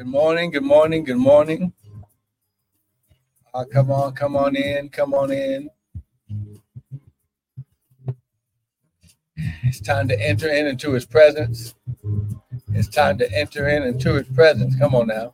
morning, good morning, good morning. Come on in, come on in. It's time to enter into his presence. It's time to enter into his presence. Come on now.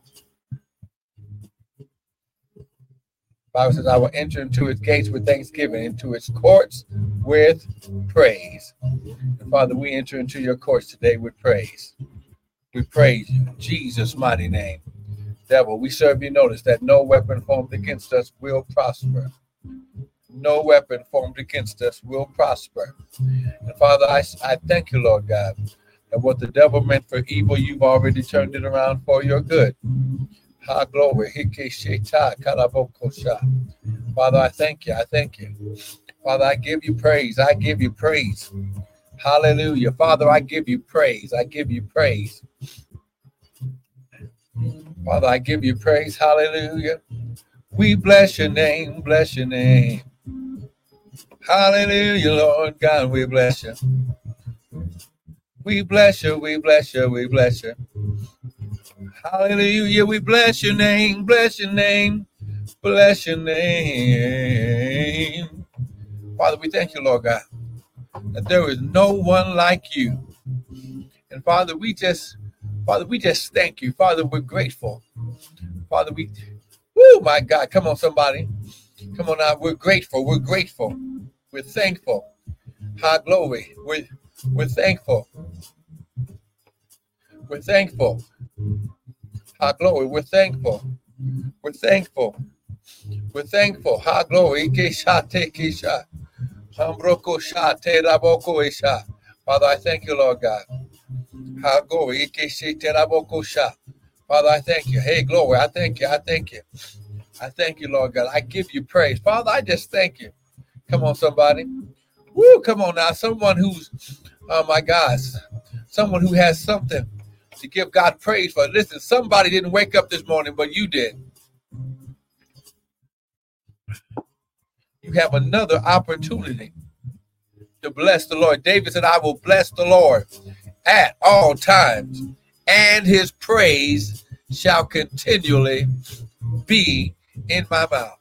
The Bible says, I will enter into his gates with thanksgiving, into his courts with praise. And Father, we enter into your courts today with praise. We praise you in Jesus' mighty name. Devil, we serve you. Notice that no weapon formed against us will prosper. No weapon formed against us will prosper. And Father, I thank you, Lord God, that what the devil meant for evil, you've already turned it around for your good. Ha, glory. Father, I thank you. I thank you. Father, I give you praise. I give you praise. Hallelujah. Father, I give you praise. I give you praise. Father, I give you praise. Hallelujah. We bless your name. Bless your name. Hallelujah, Lord God, we bless you. We bless you. We bless you. We bless you. Hallelujah. We bless your name. Bless your name. Bless your name. Father, we thank you, Lord God, that there is no one like you. And Father, we just thank you. Father, we're grateful. Father, my God, come on, somebody. Come on now. We're grateful. We're grateful. We're thankful. High glory. We're thankful. We're thankful. High glory. We're thankful. We're thankful. We're thankful. High glory. Father, I thank you, Lord God. High glory. Father, I thank you. Hey, glory. I thank you. I thank you. I thank you, Lord God. I give you praise. Father, I just thank you. Come on, somebody. Woo, come on now. Someone who's, oh my gosh, someone who has something to give God praise for. Listen, somebody didn't wake up this morning, but you did. You have another opportunity to bless the Lord. David said, I will bless the Lord at all times, and his praise shall continually be in my mouth.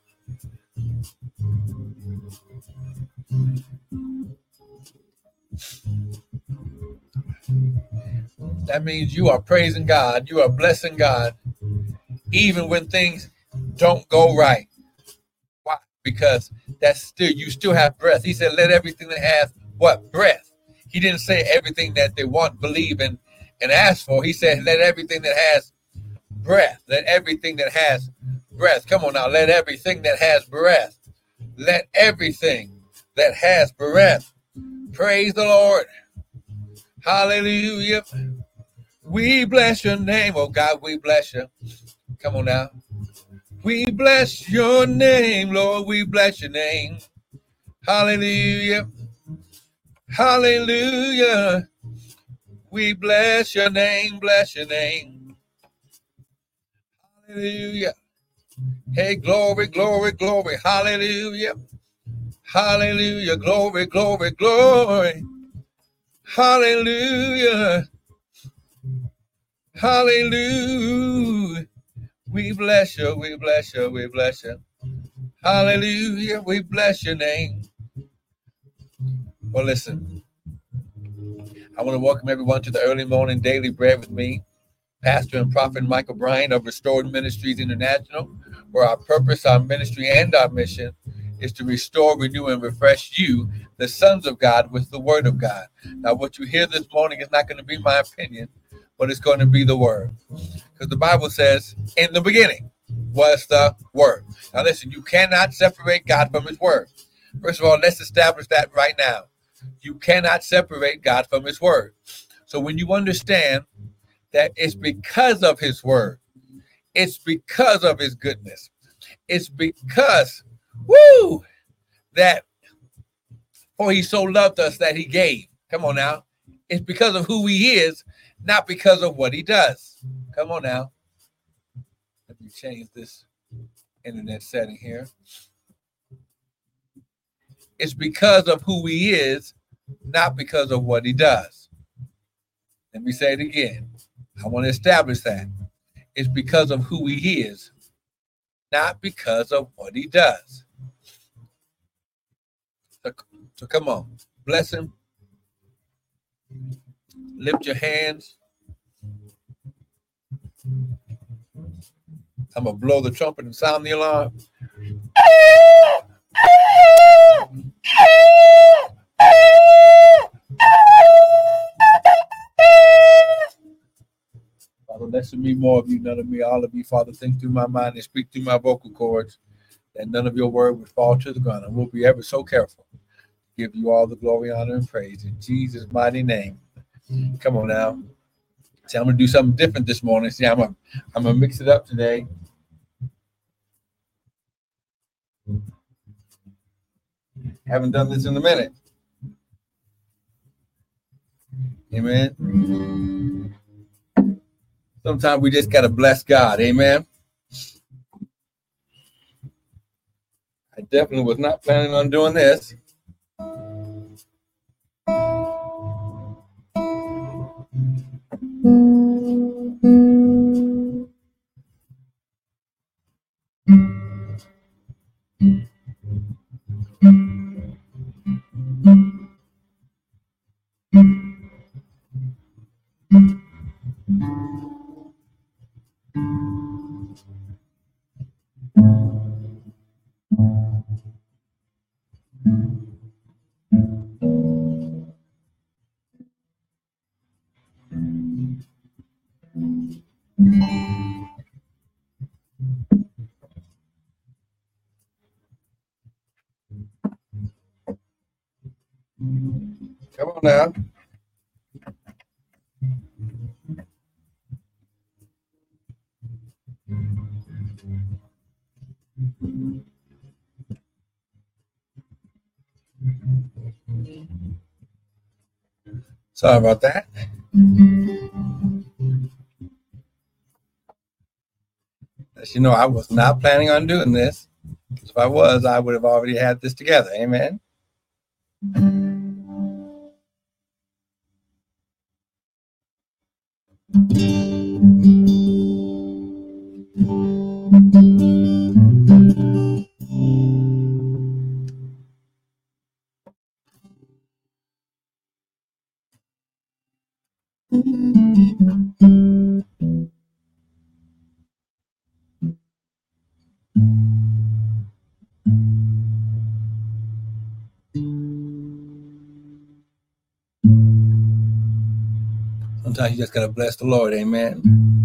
That means you are praising God. You are blessing God, even when things don't go right. Why? Because you still have breath. He said, let everything that has what? Breath. He didn't say everything that they want, believe, and ask for. He said, let everything that has breath. Let everything that has breath. Come on now. Let everything that has breath. Let everything that has breath. Praise the Lord. Hallelujah. We bless your name, oh God, we bless you. Come on now. We bless your name, Lord, we bless your name. Hallelujah. Hallelujah. We bless your name, bless your name. Hallelujah. Hey, glory, glory, glory. Hallelujah. Hallelujah. Glory, glory, glory. Hallelujah. Hallelujah. We bless you, we bless you, we bless you. Hallelujah, we bless your name. Well, listen, I want to welcome everyone to the Early Morning Daily Bread with me, Pastor and Prophet Michael Bryan of Restored Ministries International, where our purpose, our ministry, and our mission is to restore, renew, and refresh you, the sons of God, with the word of God. Now, what you hear this morning is not going to be my opinion, but it's going to be the word. Because the Bible says, in the beginning was the word. Now listen, you cannot separate God from his word. First of all, let's establish that right now. You cannot separate God from his word. So when you understand that it's because of his word, it's because of his goodness, it's because, that, for he so loved us that he gave. Come on now. It's because of who he is, not because of what he does. Come on now. Let me change this internet setting here. It's because of who he is, not because of what he does. Let me say it again. I want to establish that. is because of who he is, not because of what he does. So come on, bless him. Lift your hands. I'm going to blow the trumpet and sound the alarm. Father, less of me, more of you, none of me, all of you. Father, think through my mind and speak through my vocal cords, that none of your word would fall to the ground. And we'll be ever so careful to give you all the glory, honor, and praise in Jesus' mighty name. Come on now. See, I'm going to do something different this morning. See, I'm going to mix it up today. Haven't done this in a minute. Amen. Sometimes we just got to bless God. Amen. I definitely was not planning on doing this. Come on now. Sorry about that. As you know, I was not planning on doing this. If I was, I would have already had this together. Amen. Sometimes you just got to bless the Lord. Amen.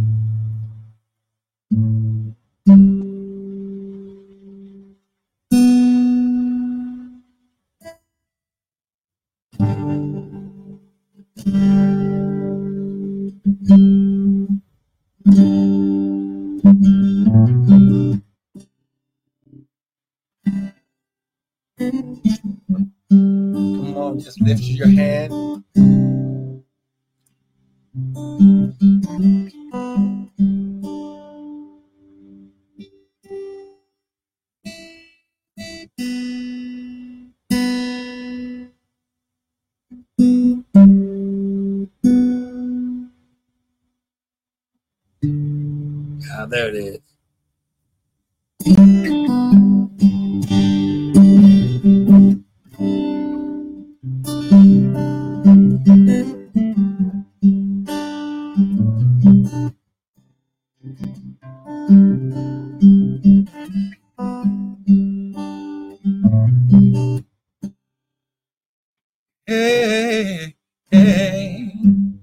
Come on, just lift your hand. Ah, there it is. Hey, hey.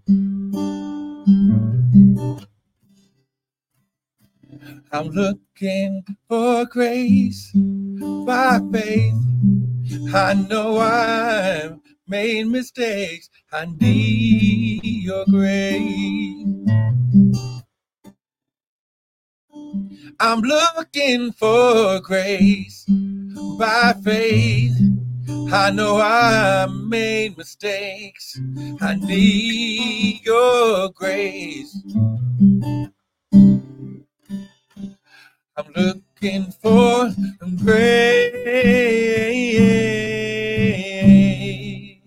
I'm looking for grace by faith. I know I've made mistakes. I need your grace. I'm looking for grace by faith. I know I made mistakes. I need your grace. I'm looking for grace.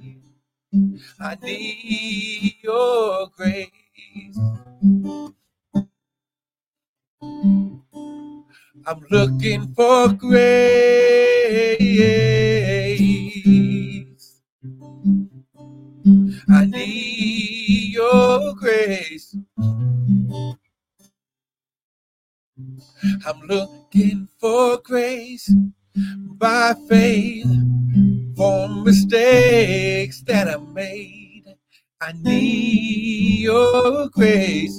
I need your grace. I'm looking for grace. I need your grace. I'm looking for grace by faith for mistakes that I made. I need your grace.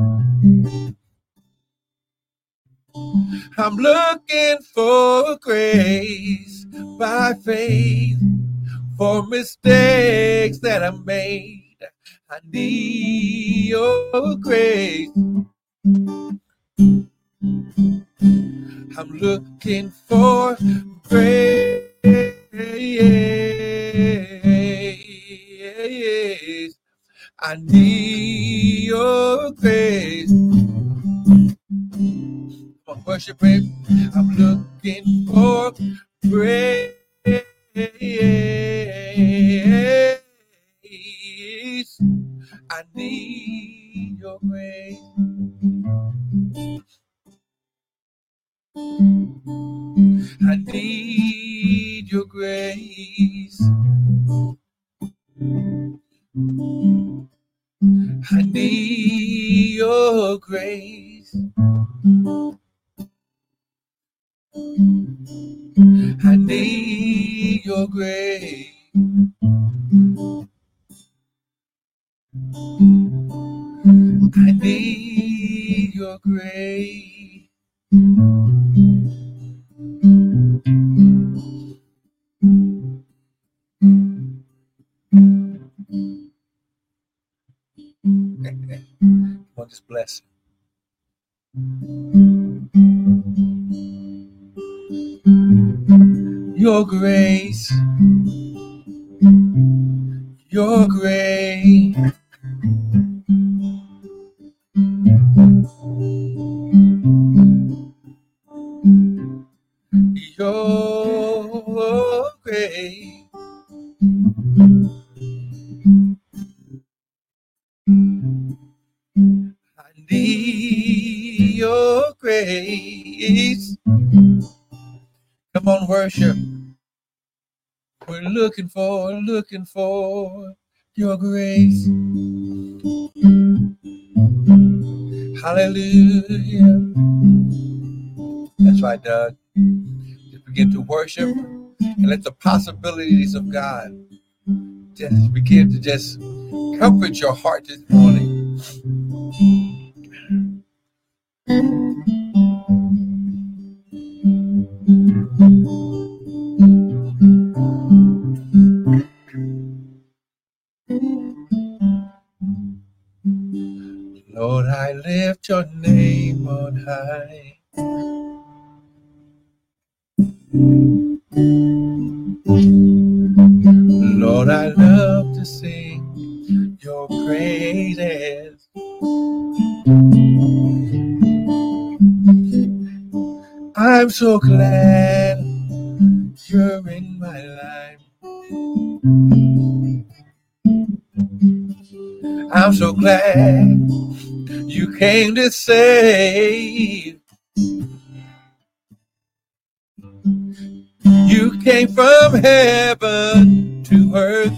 I'm looking for grace by faith for mistakes that I made. I need your grace. I'm looking for grace. I need your grace. Come on, worship Him. I'm looking for grace. I need your grace. I need your grace. I need your grace. I need your grace. I need your grace. Come on, just bless Him. Your grace. Your grace. Your grace. I need your grace. Come on, worship. We're looking for your grace. Hallelujah. That's right, Doug. Just begin to worship and let the possibilities of God just begin to just comfort your heart this morning. Lord, I lift your name on high. Lord, I love to sing your praises. I'm so glad you're in my life. I'm so glad you came to save. You came from heaven to earth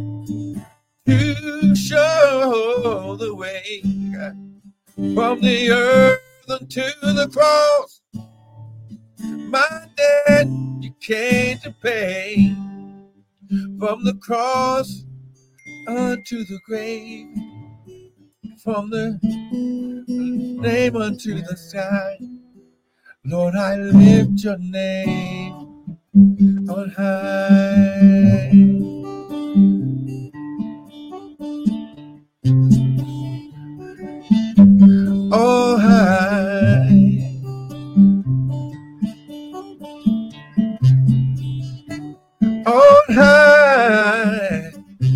to show the way. From the earth unto the cross, my debt you came to pay. From the cross unto the grave, from the name unto the sky. Lord, I lift your name on high. Oh, high. On high.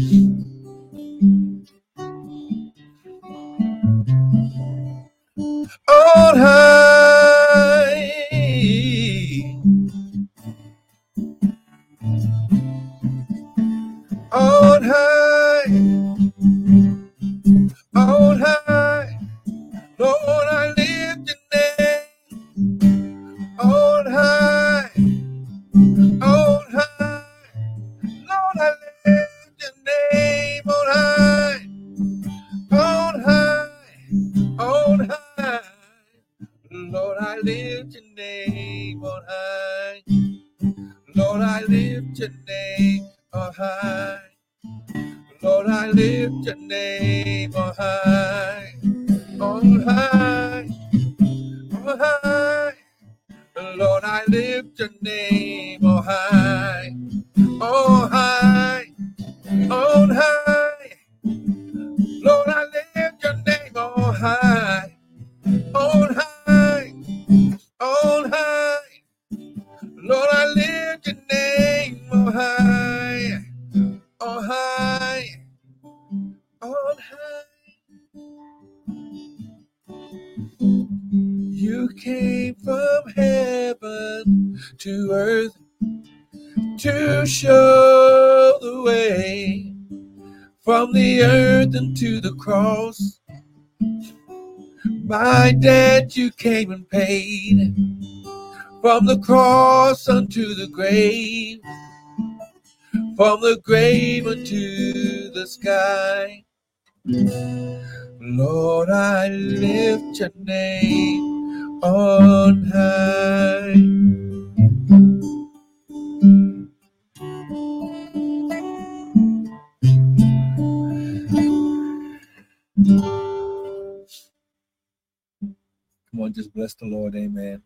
On high. name on high. Lord, I lift your name on high. Lord, I lift your name on high. On high. On high. Lord, I lift your name on high. On high. On high. Lord, I lift your name on high. On high. On high. Lord, I lift your name on high. On high. On high. You came from heaven to earth to show the way. From the earth into the cross, my debt you came and paid. From the cross unto the grave, from the grave unto the sky. Lord, I lift your name on high. Come on, just bless the Lord, amen.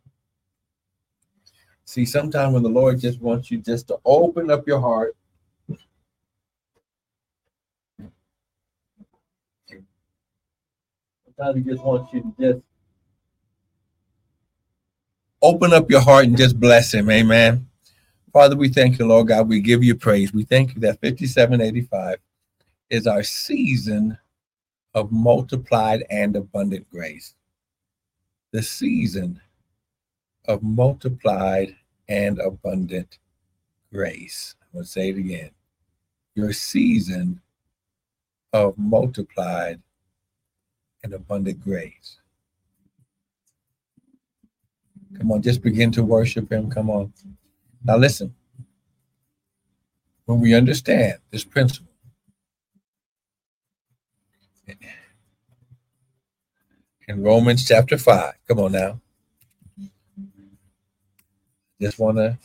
See, sometimes when the Lord just wants you just to open up your heart, sometimes He just wants you to just open up your heart and just bless Him, amen. Father, we thank you, Lord God. We give you praise. We thank you that 5785 is our season of multiplied and abundant grace. The season of multiplied and abundant grace. I'm going to say it again. Your season of multiplied and abundant grace. Come on, just begin to worship Him. Come on. Now listen. When we understand this principle, in Romans chapter 5, come on now. Just want to,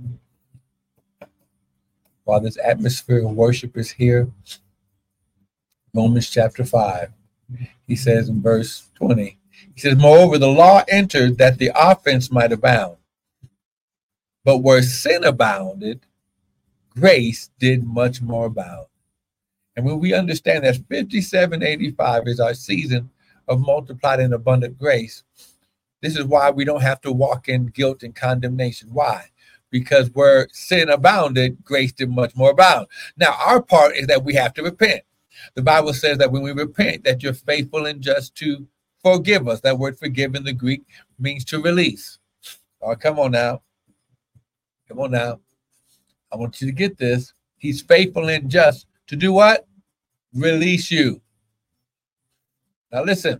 while this atmosphere of worship is here, Romans chapter 5, he says in verse 20, he says, moreover, the law entered that the offense might abound. But where sin abounded, grace did much more abound. And when we understand that 5785 is our season of multiplied and abundant grace, this is why we don't have to walk in guilt and condemnation. Why? Because where sin abounded, grace did much more abound. Now, our part is that we have to repent. The Bible says that when we repent, that you're faithful and just to forgive us. That word forgive in the Greek means to release. Oh, come on now. Come on now. I want you to get this. He's faithful and just to do what? Release you. Now listen.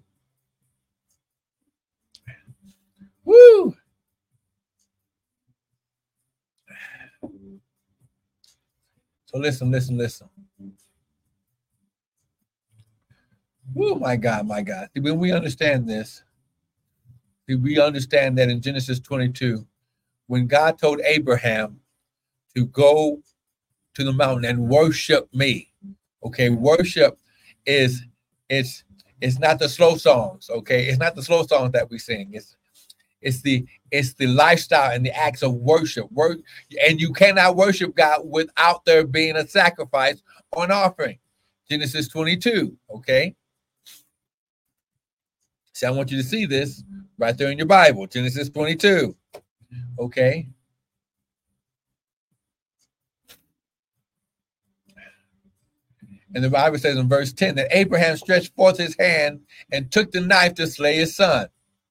Woo! So listen. Oh, my God. When we understand this, we understand that in Genesis 22, when God told Abraham to go to the mountain and worship me, okay, worship it's not the slow songs, okay? It's not the slow songs that we sing. It's the lifestyle and the acts of worship. And you cannot worship God without there being a sacrifice or an offering. Genesis 22, okay? See, I want you to see this right there in your Bible. Genesis 22, okay? And the Bible says in verse 10 that Abraham stretched forth his hand and took the knife to slay his son.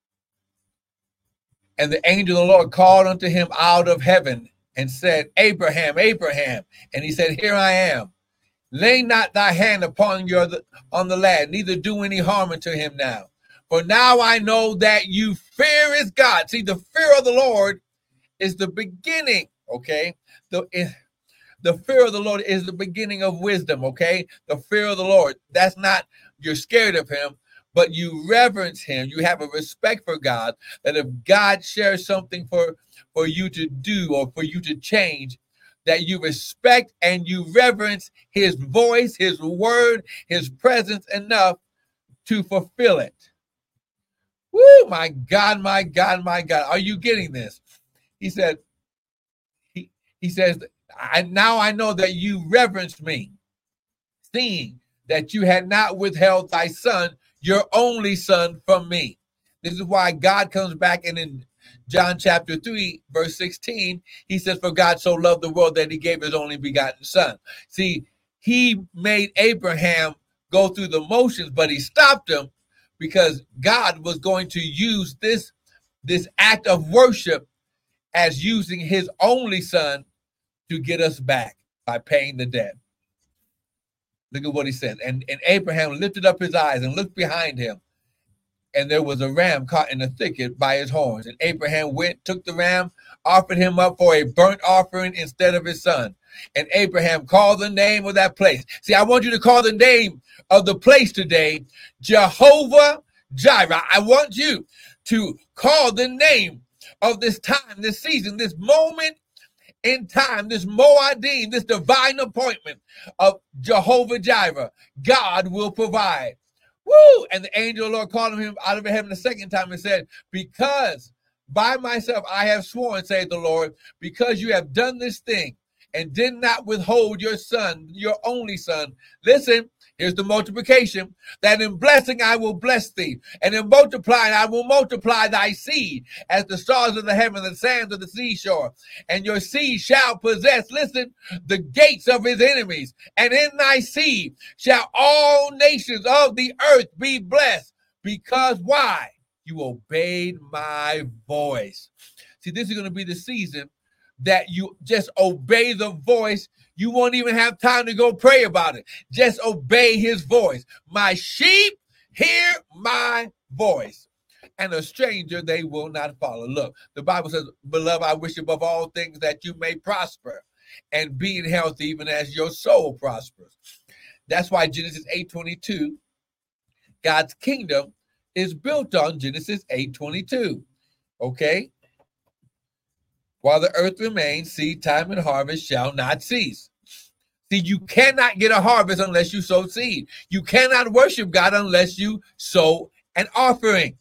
And the angel of the Lord called unto him out of heaven and said, Abraham, Abraham. And he said, here I am. Lay not thy hand upon the lad, neither do any harm unto him now. For now I know that you fear is God. See, the fear of the Lord is the beginning, okay? The fear of the Lord is the beginning of wisdom, okay? The fear of the Lord. That's not you're scared of him, but you reverence him. You have a respect for God, that if God shares something for you to do or for you to change, that you respect and you reverence his voice, his word, his presence enough to fulfill it. Woo, my God, my God, my God. Are you getting this? He said, he says, now I know that you reverence me, seeing that you had not withheld thy son, your only son, from me. This is why God comes back, and in John chapter 3, verse 16, he says, for God so loved the world that he gave his only begotten son. See, he made Abraham go through the motions, but he stopped him because God was going to use this act of worship as using his only son to get us back by paying the debt. Look at what he says. And Abraham lifted up his eyes and looked behind him, and there was a ram caught in a thicket by his horns. And Abraham went, took the ram, offered him up for a burnt offering instead of his son. And Abraham called the name of that place. See, I want you to call the name of the place today Jehovah Jireh. I want you to call the name of this time, this season, this moment in time, this Moedim, this divine appointment of Jehovah Jireh. God will provide. Woo! And the angel of the Lord called him out of heaven the second time and said, because by myself I have sworn, saith the Lord, because you have done this thing and did not withhold your son, your only son. Listen, here's the multiplication, that in blessing I will bless thee, and in multiplying I will multiply thy seed as the stars of the heaven, the sands of the seashore. And your seed shall possess, listen, the gates of his enemies. And in thy seed shall all nations of the earth be blessed. Because why? You obeyed my voice. See, this is going to be the season that you just obey the voice. You won't even have time to go pray about it. Just obey his voice. My sheep hear my voice, and a stranger they will not follow. Look, the Bible says, beloved, I wish above all things that you may prosper and be in health even as your soul prospers. That's why Genesis 8:22, God's kingdom is built on Genesis 8:22. Okay? While the earth remains, seed time and harvest shall not cease. See, you cannot get a harvest unless you sow seed. You cannot worship God unless you sow an offering.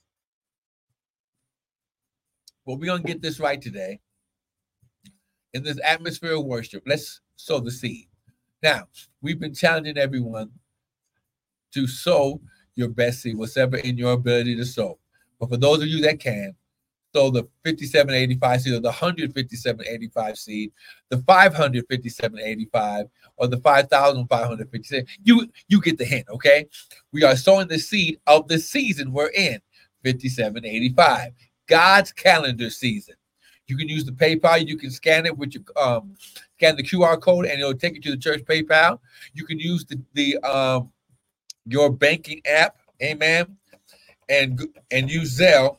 Well, we're going to get this right today. In this atmosphere of worship, let's sow the seed. Now, we've been challenging everyone to sow your best seed, whatever in your ability to sow. But for those of you that can, sow the 5785 seed, or the 15785 seed, the 55785, or the 5557. You get the hint, okay? We are sowing the seed of the season we're in, 5785, God's calendar season. You can use the PayPal. You can scan it with your scan the QR code, and it'll take you to the church PayPal. You can use the your banking app, amen, and use Zelle.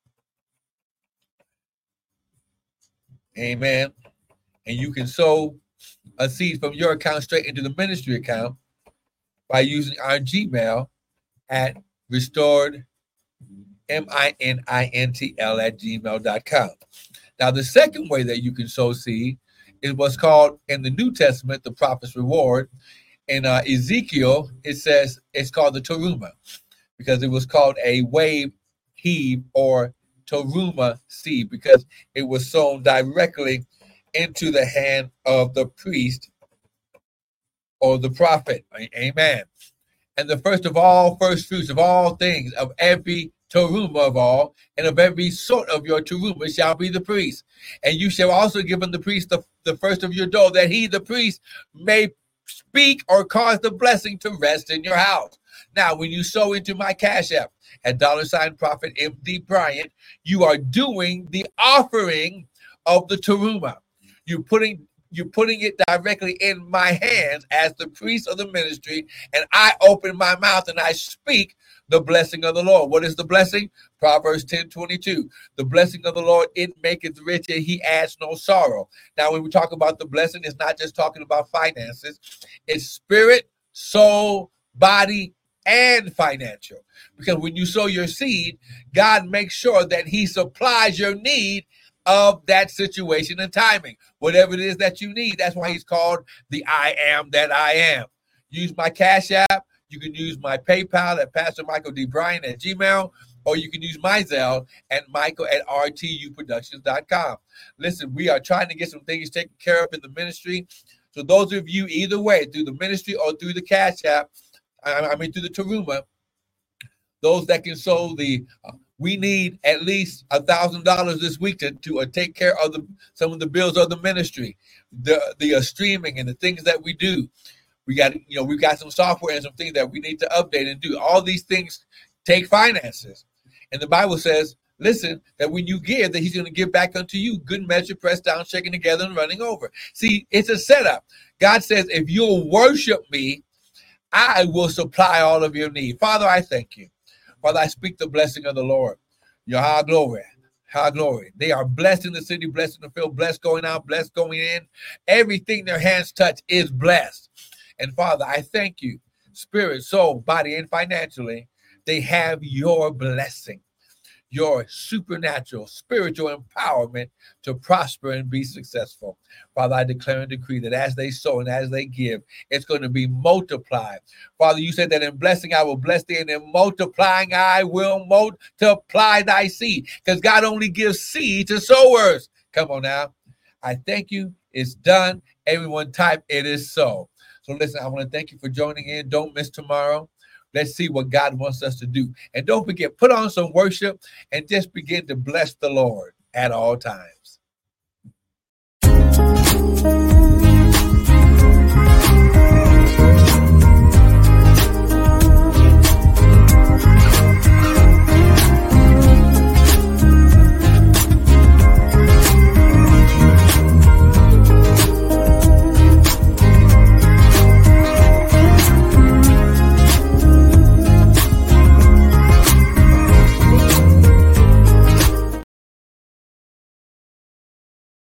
Amen. And you can sow a seed from your account straight into the ministry account by using our Gmail at restored, MININTL@gmail.com. Now, the second way that you can sow seed is what's called in the New Testament, the prophet's reward. In Ezekiel, it says it's called the teruma, because it was called a wave, heave, or teruma seed, because it was sown directly into the hand of the priest or the prophet. Amen. And the first of all first fruits of all things, of every teruma of all, and of every sort of your teruma shall be the priest. And you shall also give unto the priest the first of your dough, that he, the priest, may speak or cause the blessing to rest in your house. Now, when you sow into my Cash App at $Prophet M.D. Bryant, you are doing the offering of the teruma. You're putting it directly in my hands as the priest of the ministry, and I open my mouth and I speak the blessing of the Lord. What is the blessing? Proverbs 10:22. The blessing of the Lord, it maketh rich, and he adds no sorrow. Now, when we talk about the blessing, it's not just talking about finances. It's spirit, soul, body, and financial. Because when you sow your seed, God makes sure that he supplies your need of that situation and timing, whatever it is that you need. That's why he's called the I am that I am. Use my Cash App. You can use my PayPal at Pastor Michael D. Bryant at Gmail, or you can use my Zelle at Michael at rtuproductions.com. Listen, we are trying to get some things taken care of in the ministry. So those of you, either way, through the ministry or through the Cash App, through the Taruma, those that can sow we need at least $1,000 this week to take care of some of the bills of the ministry, the streaming and the things that we do. We've got some software and some things that we need to update and do. All these things take finances. And the Bible says, listen, that when you give, that he's going to give back unto you, good measure, pressed down, shaken together, and running over. See, it's a setup. God says, if you'll worship me, I will supply all of your need. Father, I thank you. Father, I speak the blessing of the Lord. Your high glory. High glory. They are blessed in the city, blessed in the field, blessed going out, blessed going in. Everything their hands touch is blessed. And Father, I thank you, spirit, soul, body, and financially, they have your blessing, your supernatural, spiritual empowerment to prosper and be successful. Father, I declare and decree that as they sow and as they give, it's going to be multiplied. Father, you said that in blessing I will bless thee, and in multiplying I will multiply thy seed, because God only gives seed to sowers. Come on now. I thank you. It's done. Everyone type, it is so. So listen, I want to thank you for joining in. Don't miss tomorrow. Let's see what God wants us to do. And don't forget, put on some worship and just begin to bless the Lord at all times.